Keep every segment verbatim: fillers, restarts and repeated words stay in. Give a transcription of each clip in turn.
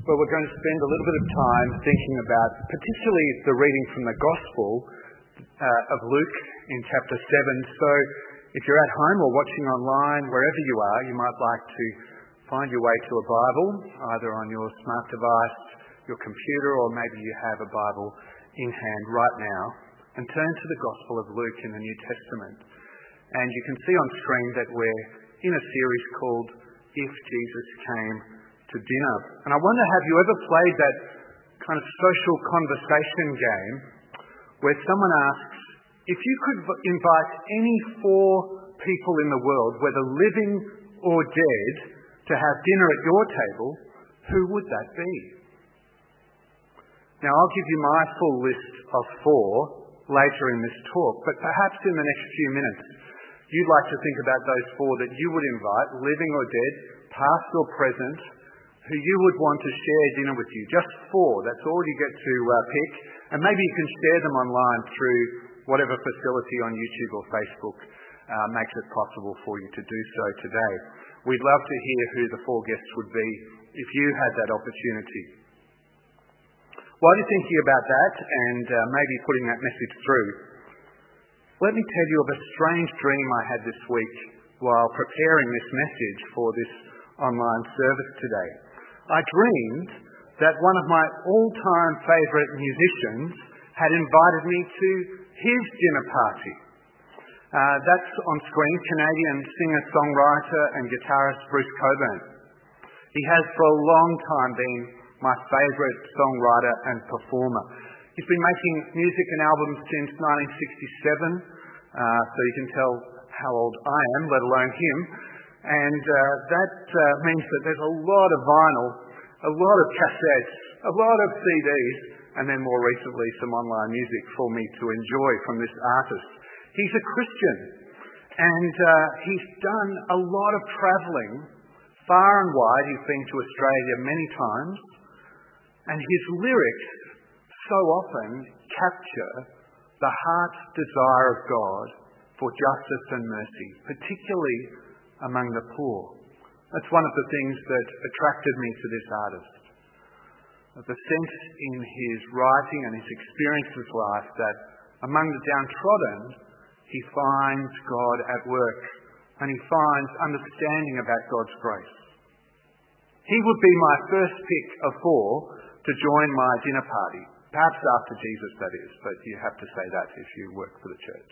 Well, we're going to spend a little bit of time thinking about particularly the reading from the Gospel uh, of Luke in chapter seven. So if you're at home or watching online, wherever you are, you might like to find your way to a Bible, either on your smart device, your computer, or maybe you have a Bible in hand right now, and turn to the Gospel of Luke in the New Testament. And you can see on screen that we're in a series called If Jesus Came to Dinner. And I wonder, have you ever played that kind of social conversation game where someone asks, if you could invite any four people in the world, whether living or dead, to have dinner at your table, who would that be? Now, I'll give you my full list of four later in this talk, but perhaps in the next few minutes, you'd like to think about those four that you would invite, living or dead, past or present, who you would want to share dinner with you. Just four. That's all you get to uh, pick. And maybe you can share them online through whatever facility on YouTube or Facebook uh, makes it possible for you to do so today. We'd love to hear who the four guests would be if you had that opportunity. While you're thinking about that and uh, maybe putting that message through, let me tell you of a strange dream I had this week while preparing this message for this online service today. I dreamed that one of my all-time favourite musicians had invited me to his dinner party. Uh, that's on screen, Canadian singer-songwriter and guitarist Bruce Cockburn. He has for a long time been my favourite songwriter and performer. He's been making music and albums since nineteen sixty-seven, uh, so you can tell how old I am, let alone him. And uh, that uh, means that there's a lot of vinyl, a lot of cassettes, a lot of C Ds, and then more recently some online music for me to enjoy from this artist. He's a Christian, and uh, he's done a lot of travelling far and wide. He's been to Australia many times, and his lyrics so often capture the heart's desire of God for justice and mercy, particularly among the poor. That's one of the things that attracted me to this artist. The sense in his writing and his experience of life that among the downtrodden, he finds God at work and he finds understanding about God's grace. He would be my first pick of four to join my dinner party. Perhaps after Jesus, that is, but you have to say that if you work for the church.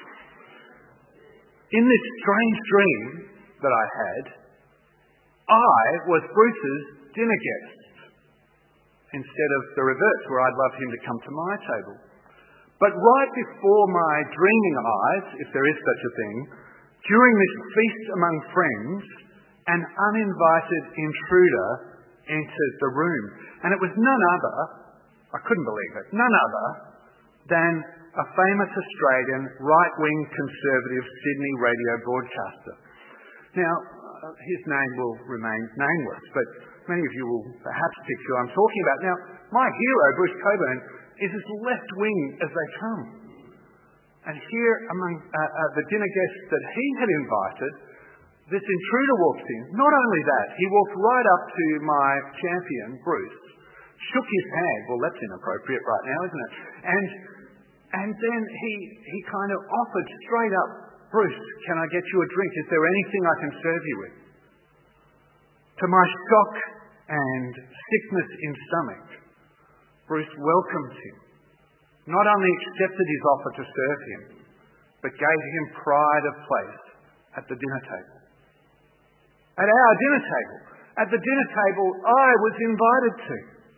In this strange dream that I had, I was Bruce's dinner guest, instead of the reverse, where I'd love him to come to my table. But right before my dreaming eyes, if there is such a thing, during this feast among friends, an uninvited intruder entered the room. And it was none other, I couldn't believe it, none other than a famous Australian right-wing conservative Sydney radio broadcaster. Now, uh, his name will remain nameless, but many of you will perhaps pick who I'm talking about. Now, my hero, Bruce Cockburn, is as left-wing as they come. And here among uh, uh, the dinner guests that he had invited, this intruder walks in. Not only that, he walked right up to my champion, Bruce, shook his hand. Well, that's inappropriate right now, isn't it? And and then he he kind of offered straight up, Bruce, can I get you a drink? Is there anything I can serve you with? To my shock and sickness in stomach, Bruce welcomed him. Not only accepted his offer to serve him, but gave him pride of place at the dinner table. At our dinner table. At the dinner table I was invited to.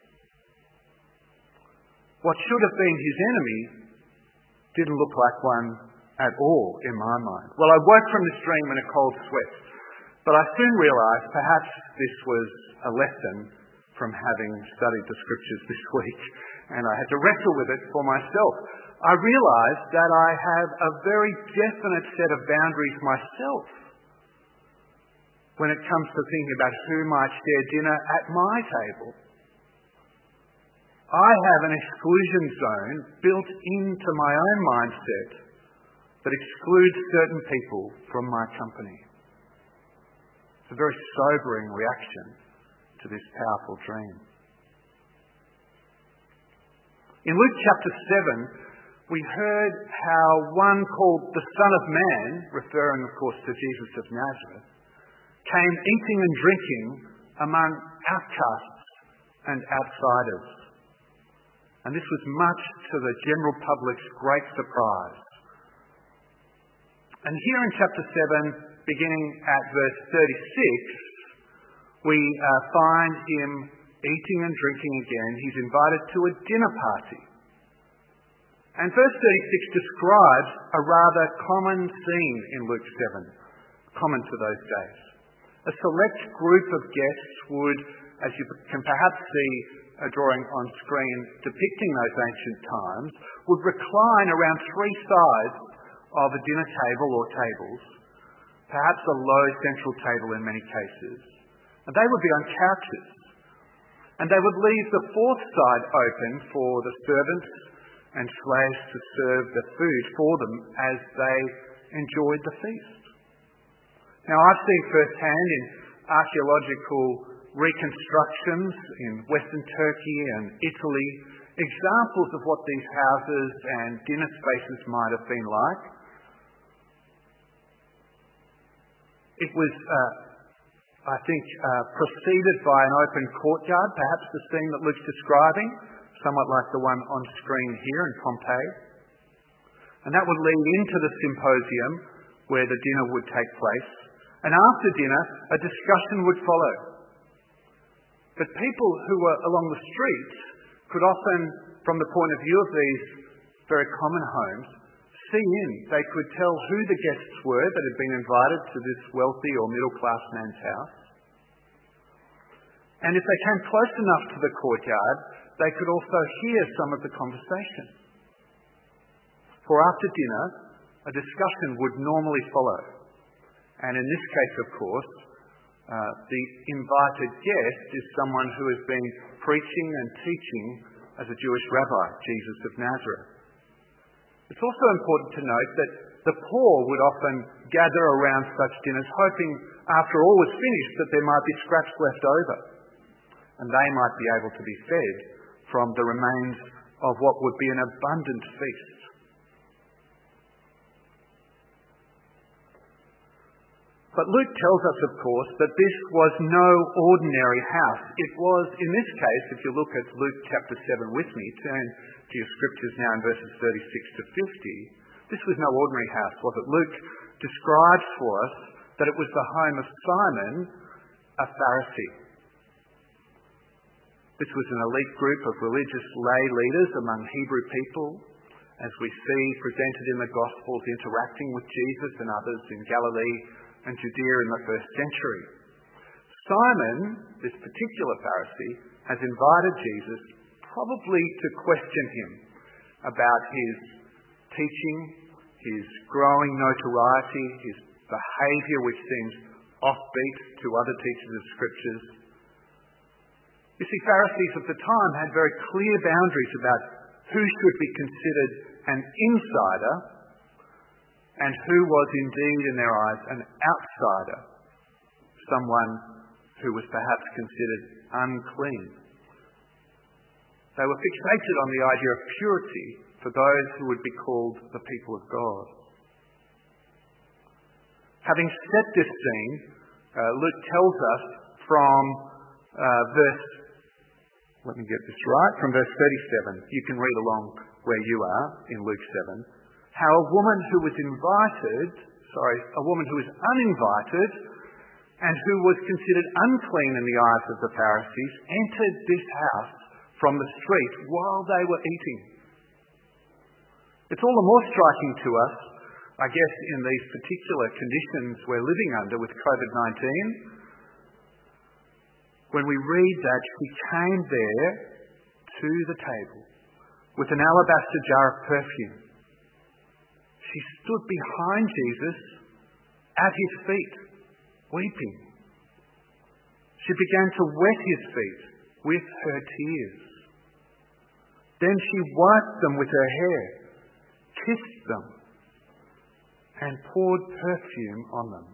What should have been his enemy didn't look like one at all in my mind. Well, I woke from this dream in a cold sweat, but I soon realised perhaps this was a lesson from having studied the scriptures this week, and I had to wrestle with it for myself. I realised that I have a very definite set of boundaries myself when it comes to thinking about who might share dinner at my table. I have an exclusion zone built into my own mindset that excludes certain people from my company. It's a very sobering reaction to this powerful dream. In Luke chapter seven, we heard how one called the Son of Man, referring of course to Jesus of Nazareth, came eating and drinking among outcasts and outsiders. And this was much to the general public's great surprise. And here in chapter seven, beginning at verse thirty-six, we uh, find him eating and drinking again. He's invited to a dinner party. And verse thirty-six describes a rather common scene in Luke seven, common to those days. A select group of guests would, as you can perhaps see a drawing on screen depicting those ancient times, would recline around three sides of a dinner table or tables, perhaps a low central table in many cases. And they would be on couches. And they would leave the fourth side open for the servants and slaves to serve the food for them as they enjoyed the feast. Now, I've seen firsthand in archaeological reconstructions in Western Turkey and Italy examples of what these houses and dinner spaces might have been like. It was, uh, I think, uh, preceded by an open courtyard, perhaps the scene that Luke's describing, somewhat like the one on screen here in Pompeii. And that would lead into the symposium where the dinner would take place. And after dinner, a discussion would follow. But people who were along the streets could often, from the point of view of these very common homes, see in. They could tell who the guests were that had been invited to this wealthy or middle-class man's house. And if they came close enough to the courtyard, they could also hear some of the conversation. For after dinner, a discussion would normally follow. And in this case, of course, uh, the invited guest is someone who has been preaching and teaching as a Jewish rabbi, Jesus of Nazareth. It's also important to note that the poor would often gather around such dinners, hoping after all was finished that there might be scraps left over, and they might be able to be fed from the remains of what would be an abundant feast. But Luke tells us, of course, that this was no ordinary house. It was, in this case, if you look at Luke chapter seven with me, turn to your scriptures now in verses thirty-six to fifty, this was no ordinary house, was it? Luke describes for us that it was the home of Simon, a Pharisee. This was an elite group of religious lay leaders among Hebrew people, as we see presented in the Gospels, interacting with Jesus and others in Galilee and Judea in the first century. Simon, this particular Pharisee, has invited Jesus probably to question him about his teaching, his growing notoriety, his behaviour which seems offbeat to other teachers of Scriptures. You see, Pharisees of the time had very clear boundaries about who should be considered an insider and who was indeed, in their eyes, an outsider, someone who was perhaps considered unclean. They were fixated on the idea of purity for those who would be called the people of God. Having set this scene, uh, Luke tells us from uh, verse, let me get this right, from verse thirty-seven, you can read along where you are in Luke seven, how a woman who was invited, sorry, a woman who was uninvited and who was considered unclean in the eyes of the Pharisees entered this house from the street while they were eating. It's all the more striking to us, I guess, in these particular conditions we're living under with covid nineteen, when we read that she came there to the table with an alabaster jar of perfume. She stood behind Jesus at his feet, weeping. She began to wet his feet with her tears. Then she wiped them with her hair, kissed them, and poured perfume on them.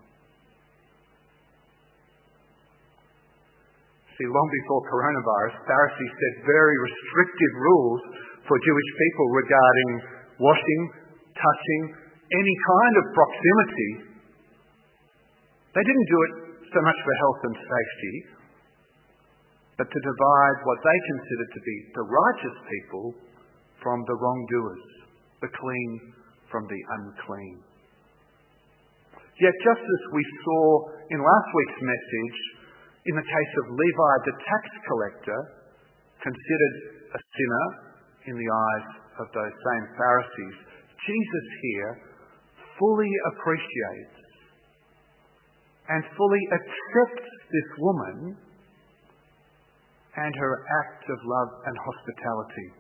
See, long before coronavirus, Pharisees set very restrictive rules for Jewish people regarding washing, touching, any kind of proximity. They didn't do it so much for health and safety, but to divide what they considered to be the righteous people from the wrongdoers, the clean from the unclean. Yet just as we saw in last week's message, in the case of Levi the tax collector, considered a sinner in the eyes of those same Pharisees, Jesus here fully appreciates and fully accepts this woman and her act of love and hospitality.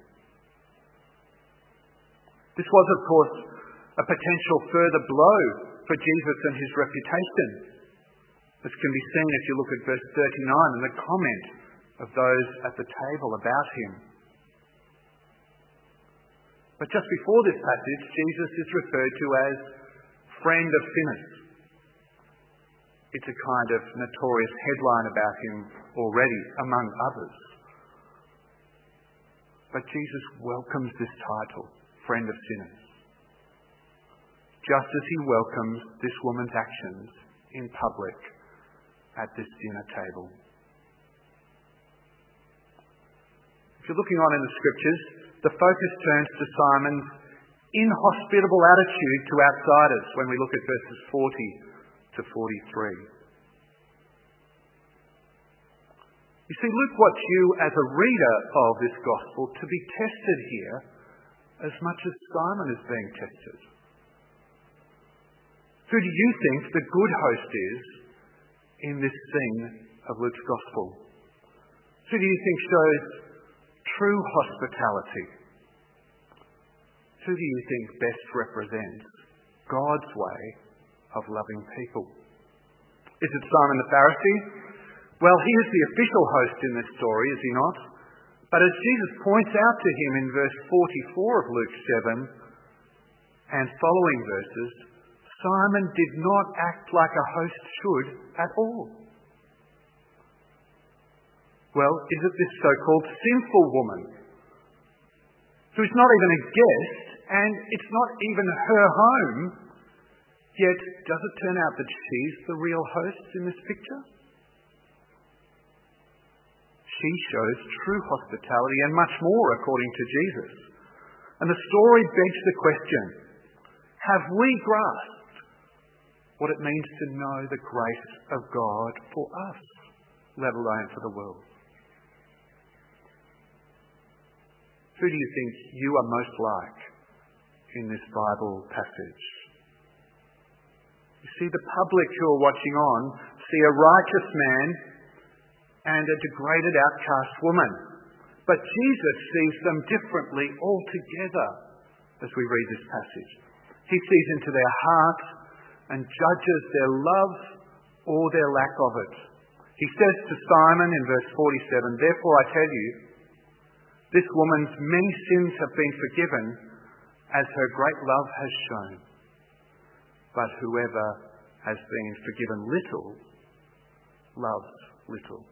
This was, of course, a potential further blow for Jesus and his reputation. This can be seen if you look at verse thirty-nine and the comment of those at the table about him. But just before this passage, Jesus is referred to as friend of sinners. It's a kind of notorious headline about him already, among others. But Jesus welcomes this title, friend of sinners, just as he welcomes this woman's actions in public at this dinner table. If you're looking on in the scriptures, the focus turns to Simon's inhospitable attitude to outsiders when we look at verses forty to forty-three. You see, Luke wants you as a reader of this gospel to be tested here as much as Simon is being tested. Who do you think the good host is in this scene of Luke's gospel? Who do you think shows true hospitality? Who do you think best represents God's way of loving people? Is it Simon the Pharisee? Well, he is the official host in this story, is he not? But as Jesus points out to him in verse forty-four of Luke seven and following verses, Simon did not act like a host should at all. Well, is it this so-called sinful woman who's not even a guest and it's not even her home, yet does it turn out that she's the real host in this picture? She shows true hospitality and much more according to Jesus. And the story begs the question, have we grasped what it means to know the grace of God for us, let alone for the world? Who do you think you are most like in this Bible passage? You see, the public who are watching on see a righteous man and a degraded outcast woman. But Jesus sees them differently altogether as we read this passage. He sees into their hearts and judges their love or their lack of it. He says to Simon in verse forty-seven, "Therefore I tell you, this woman's many sins have been forgiven as her great love has shown. But whoever has been forgiven little loves little."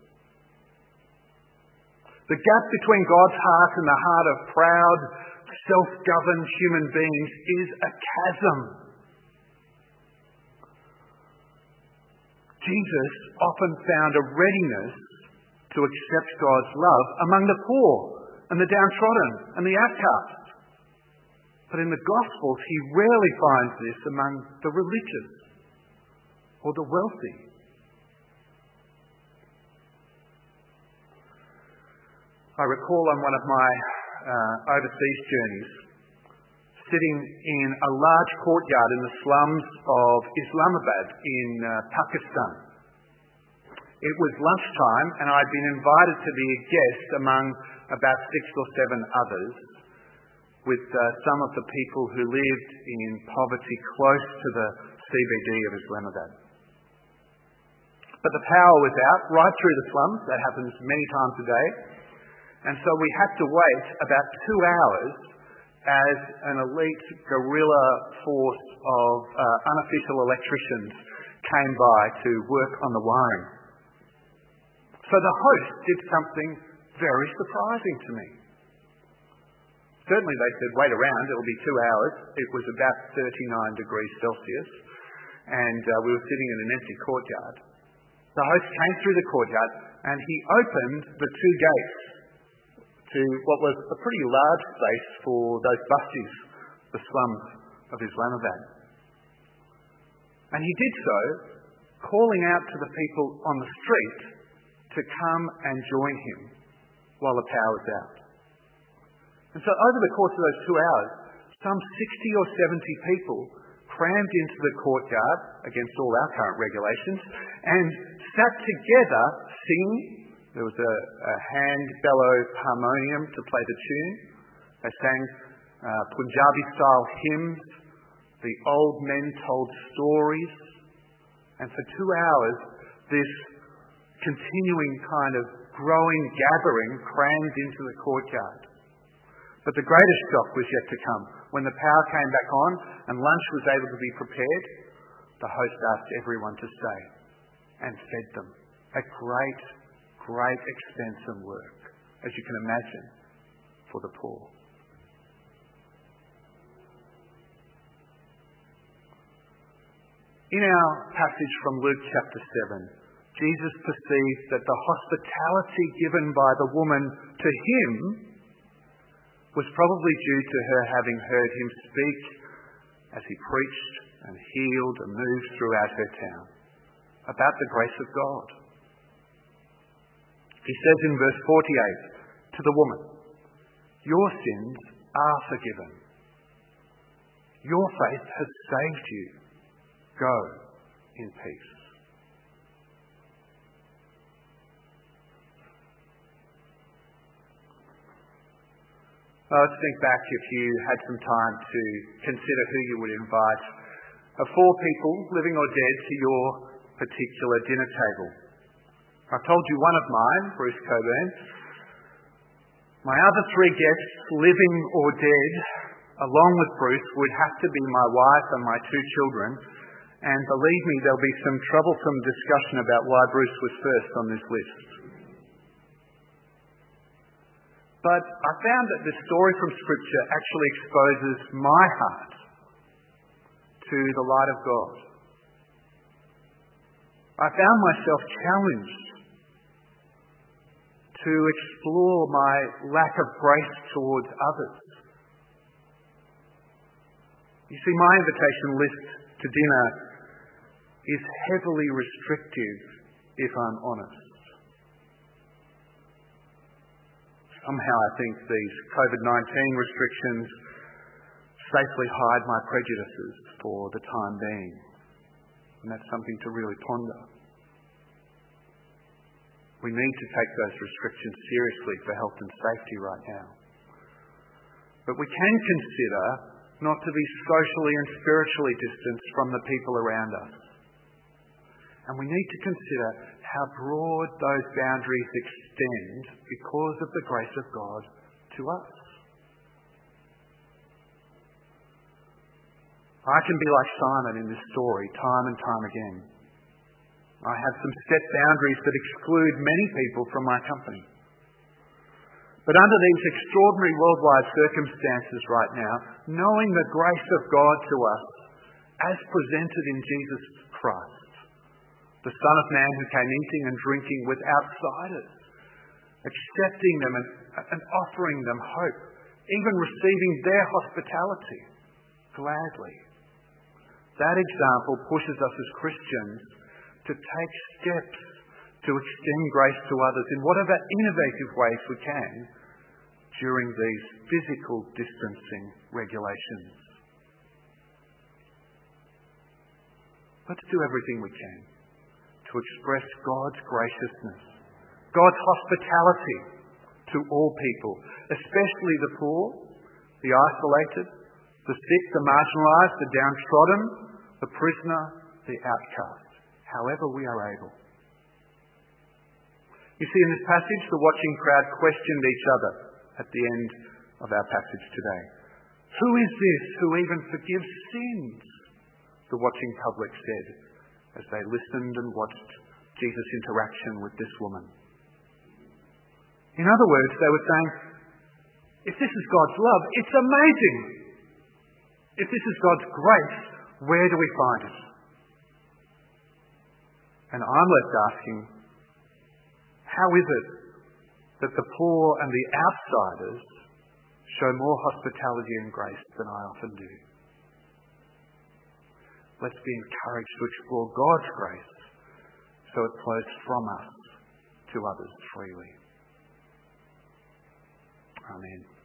The gap between God's heart and the heart of proud, self-governed human beings is a chasm. Jesus often found a readiness to accept God's love among the poor and the downtrodden and the outcast. But in the Gospels, he rarely finds this among the religious or the wealthy. I recall on one of my uh, overseas journeys, sitting in a large courtyard in the slums of Islamabad in uh, Pakistan. It was lunchtime and I'd been invited to be a guest among about six or seven others with uh, some of the people who lived in poverty close to the C B D of Islamabad. But the power was out right through the slums. That happens many times a day. And so we had to wait about two hours as an elite guerrilla force of uh, unofficial electricians came by to work on the wiring. So the host did something very surprising to me. Certainly they said, wait around, it'll be two hours. It was about thirty-nine degrees Celsius, and uh, we were sitting in an empty courtyard. The host came through the courtyard, and he opened the two gates to what was a pretty large space for those busties, the slums of Islamabad. And he did so, calling out to the people on the street to come and join him while the power was out. And so over the course of those two hours, some sixty or seventy people crammed into the courtyard against all our current regulations and sat together singing. There was a, a hand bellow harmonium to play the tune. They sang uh, Punjabi-style hymns. The old men told stories. And for two hours, this continuing kind of growing gathering crammed into the courtyard. But the greatest shock was yet to come. When the power came back on and lunch was able to be prepared, the host asked everyone to stay and fed them. A great, great expense and work, as you can imagine, for the poor. In our passage from Luke chapter seven, Jesus perceived that the hospitality given by the woman to him was probably due to her having heard him speak as he preached and healed and moved throughout her town about the grace of God. He says in verse forty-eight to the woman, "Your sins are forgiven. Your faith has saved you. Go in peace." Well, let's think back if you had some time to consider who you would invite of four people, living or dead, to your particular dinner table. I've told you one of mine, Bruce Coburn. My other three guests, living or dead, along with Bruce, would have to be my wife and my two children. And believe me, there'll be some troublesome discussion about why Bruce was first on this list. But I found that this story from Scripture actually exposes my heart to the light of God. I found myself challenged to explore my lack of grace towards others. You see, my invitation list to dinner is heavily restrictive, if I'm honest. Somehow I think these COVID nineteen restrictions safely hide my prejudices for the time being. And that's something to really ponder. We need to take those restrictions seriously for health and safety right now. But we can consider not to be socially and spiritually distanced from the people around us. And we need to consider how broad those boundaries extend because of the grace of God to us. I can be like Simon in this story time and time again. I have some set boundaries that exclude many people from my company. But under these extraordinary worldwide circumstances right now, knowing the grace of God to us as presented in Jesus Christ, the Son of Man who came eating and drinking with outsiders, accepting them and, and offering them hope, even receiving their hospitality gladly. That example pushes us as Christians to take steps to extend grace to others in whatever innovative ways we can during these physical distancing regulations. Let's do everything we can to express God's graciousness, God's hospitality to all people, especially the poor, the isolated, the sick, the marginalised, the downtrodden, the prisoner, the outcast, however we are able. You see, in this passage, the watching crowd questioned each other at the end of our passage today. Who is this who even forgives sins? The watching public said as they listened and watched Jesus' interaction with this woman. In other words, they were saying, If this is God's love, it's amazing. If this is God's grace, where do we find it? And I'm left asking, how is it that the poor and the outsiders show more hospitality and grace than I often do? Let's be encouraged to explore God's grace so it flows from us to others freely. Amen.